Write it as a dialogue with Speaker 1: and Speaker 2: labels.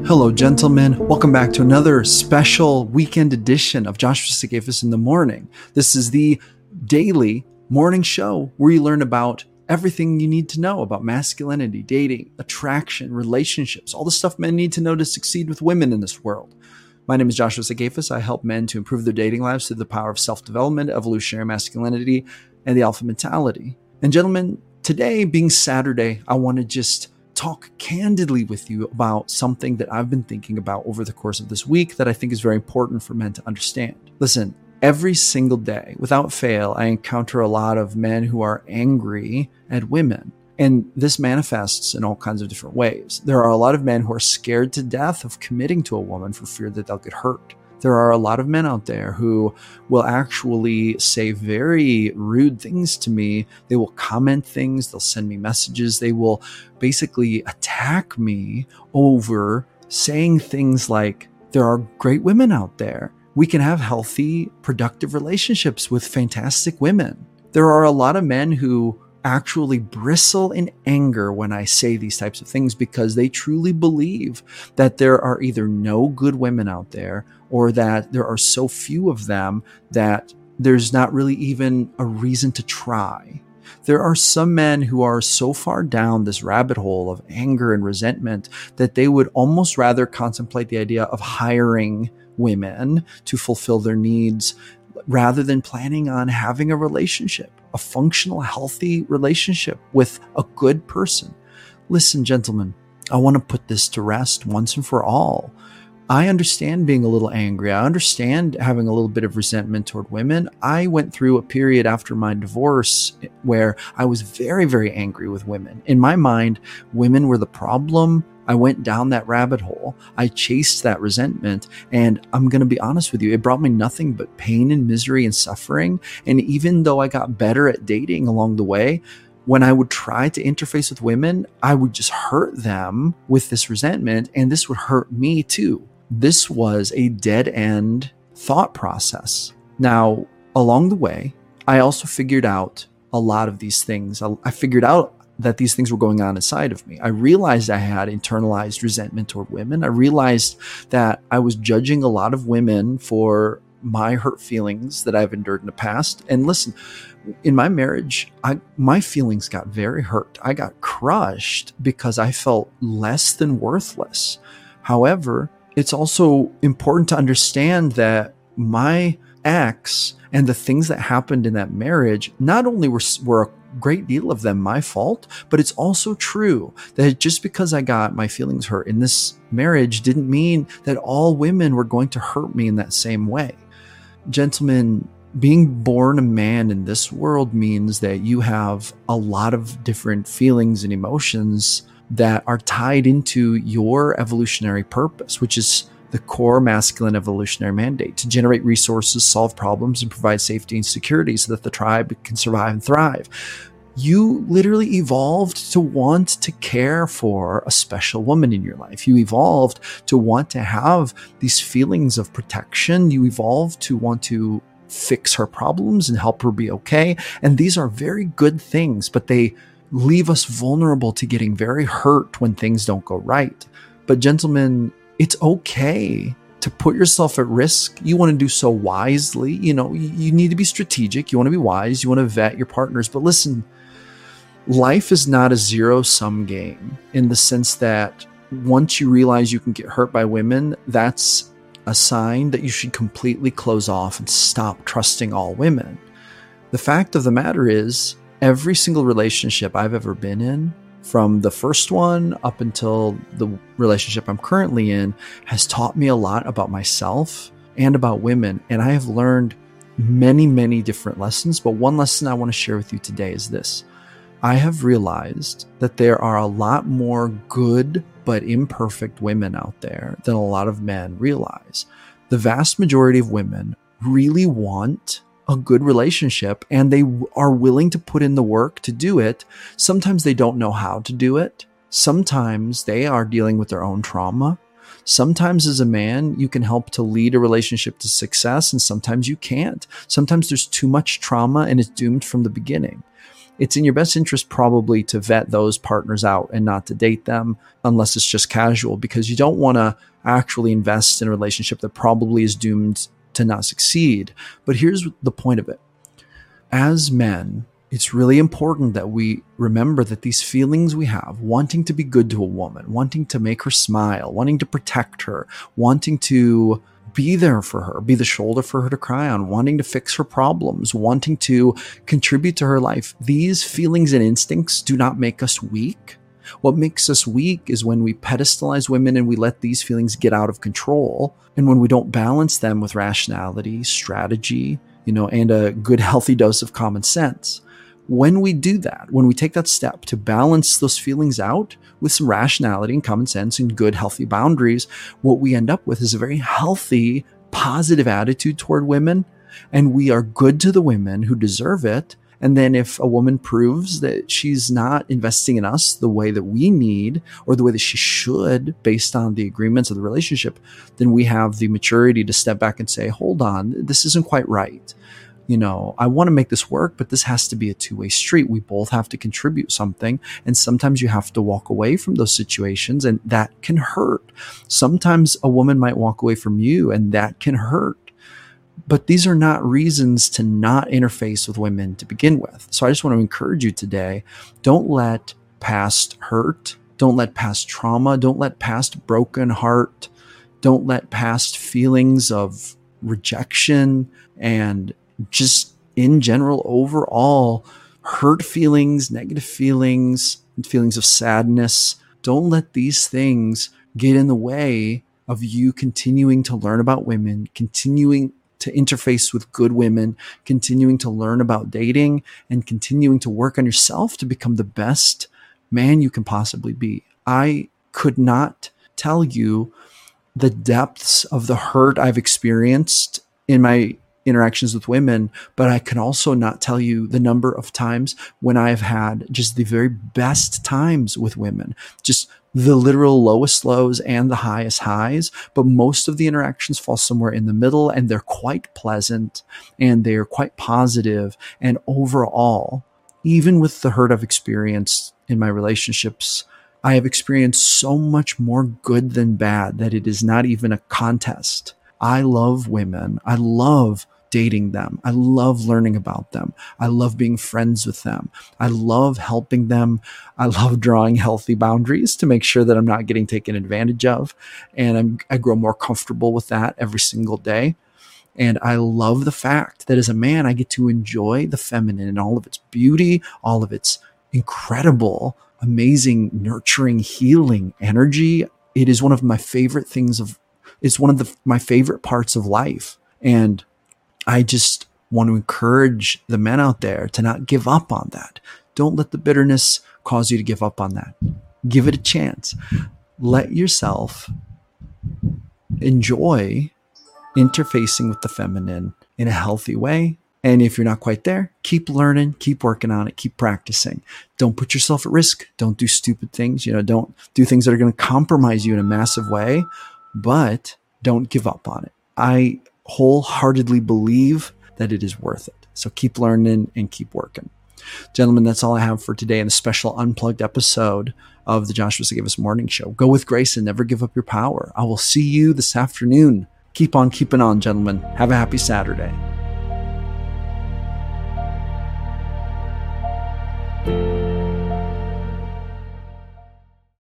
Speaker 1: Hello, gentlemen. Welcome back to another special weekend edition of Joshua Sigafus in the Morning. This is the daily morning show where you learn about everything you need to know about masculinity, dating, attraction, relationships, all the stuff men need to know to succeed with women in this world. My name is Joshua Sigafus. I help men to improve their dating lives through the power of self-development, evolutionary masculinity, and the alpha mentality. And gentlemen, today being Saturday, I want to just talk candidly with you about something that I've been thinking about over the course of this week that I think is very important for men to understand. Listen, every single day, without fail, I encounter a lot of men who are angry at women. And this manifests in all kinds of different ways. There are a lot of men who are scared to death of committing to a woman for fear that they'll get hurt. There are a lot of men out there who will actually say very rude things to me. They will comment things. They'll send me messages. They will basically attack me over saying things like, there are great women out there. We can have healthy, productive relationships with fantastic women. There are a lot of men who actually bristle in anger when I say these types of things because they truly believe that there are either no good women out there or that there are so few of them that there's not really even a reason to try. There are some men who are so far down this rabbit hole of anger and resentment that they would almost rather contemplate the idea of hiring women to fulfill their needs rather than planning on having a relationship, a functional, healthy relationship with a good person. Listen, gentlemen, I want to put this to rest once and for all. I understand being a little angry. I understand having a little bit of resentment toward women. I went through a period after my divorce where I was very, very angry with women. In my mind, women were the problem. I went down that rabbit hole. I chased that resentment. And I'm going to be honest with you, it brought me nothing but pain and misery and suffering. And even though I got better at dating along the way, when I would try to interface with women, I would just hurt them with this resentment. And this would hurt me too. This was a dead end thought process. Now, along the way, I also figured out a lot of these things. I figured out that these things were going on inside of me. I realized I had internalized resentment toward women. I realized that I was judging a lot of women for my hurt feelings that I've endured in the past. And listen, in my marriage, my feelings got very hurt. I got crushed because I felt less than worthless. However, it's also important to understand that my ex and the things that happened in that marriage, not only were a great deal of them my fault, but it's also true that just because I got my feelings hurt in this marriage didn't mean that all women were going to hurt me in that same way. Gentlemen, being born a man in this world means that you have a lot of different feelings and emotions that are tied into your evolutionary purpose, which is the core masculine evolutionary mandate to generate resources, solve problems, and provide safety and security so that the tribe can survive and thrive. You literally evolved to want to care for a special woman in your life. You evolved to want to have these feelings of protection. You evolved to want to fix her problems and help her be okay. And these are very good things, but they leave us vulnerable to getting very hurt when things don't go right. But gentlemen, it's okay to put yourself at risk. You want to do so wisely. You need to be strategic. You want to be wise. You want to vet your partners. But listen, life is not a zero-sum game in the sense that once you realize you can get hurt by women, that's a sign that you should completely close off and stop trusting all women. The fact of the matter is, every single relationship I've ever been in, from the first one up until the relationship I'm currently in, has taught me a lot about myself and about women. And I have learned many, many different lessons. But one lesson I want to share with you today is this. I have realized that there are a lot more good but imperfect women out there than a lot of men realize. The vast majority of women really want a good relationship and they are willing to put in the work to do it. Sometimes they don't know how to do it. Sometimes they are dealing with their own trauma. Sometimes as a man, you can help to lead a relationship to success, and sometimes you can't. Sometimes there's too much trauma and it's doomed from the beginning. it's in your best interest probably to vet those partners out and not to date them unless it's just casual, because you don't want to actually invest in a relationship that probably is doomed to not succeed. But here's the point of it. As men, it's really important that we remember that these feelings we have, wanting to be good to a woman, wanting to make her smile, wanting to protect her, wanting to be there for her, be the shoulder for her to cry on, wanting to fix her problems, wanting to contribute to her life. These feelings and instincts do not make us weak. What makes us weak is when we pedestalize women and we let these feelings get out of control, and when we don't balance them with rationality, strategy, and a good healthy dose of common sense. When we do that, when we take that step to balance those feelings out with some rationality and common sense and good, healthy boundaries, what we end up with is a very healthy, positive attitude toward women. And we are good to the women who deserve it. And then if a woman proves that she's not investing in us the way that we need or the way that she should based on the agreements of the relationship, then we have the maturity to step back and say, hold on, this isn't quite right. I want to make this work, but this has to be a two-way street. We both have to contribute something. And sometimes you have to walk away from those situations, and that can hurt. Sometimes a woman might walk away from you, and that can hurt. But these are not reasons to not interface with women to begin with. So I just want to encourage you today, don't let past hurt, don't let past trauma, don't let past broken heart, don't let past feelings of rejection and just in general, overall hurt feelings, negative feelings, and feelings of sadness. Don't let these things get in the way of you continuing to learn about women, continuing to interface with good women, continuing to learn about dating, and continuing to work on yourself to become the best man you can possibly be. I could not tell you the depths of the hurt I've experienced in my interactions with women, but I can also not tell you the number of times when I've had just the very best times with women, just the literal lowest lows and the highest highs. But most of the interactions fall somewhere in the middle, and they're quite pleasant and they're quite positive. And overall, even with the hurt I've experienced in my relationships, I have experienced so much more good than bad that it is not even a contest. I love women. I love dating them. I love learning about them. I love being friends with them. I love helping them. I love drawing healthy boundaries to make sure that I'm not getting taken advantage of. And I grow more comfortable with that every single day. And I love the fact that as a man, I get to enjoy the feminine and all of its beauty, all of its incredible, amazing, nurturing, healing energy. It is one of my favorite things it's one of my favorite parts of life. And I just want to encourage the men out there to not give up on that. Don't let the bitterness cause you to give up on that. Give it a chance. Let yourself enjoy interfacing with the feminine in a healthy way. And if you're not quite there, keep learning, keep working on it, keep practicing. Don't put yourself at risk. Don't do stupid things. Don't do things that are going to compromise you in a massive way, but don't give up on it. I wholeheartedly believe that it is worth it. So keep learning and keep working. Gentlemen, that's all I have for today in a special unplugged episode of the Joshua Sigafus Morning Show. Go with grace and never give up your power. I will see you this afternoon. Keep on keeping on, gentlemen. Have a happy Saturday.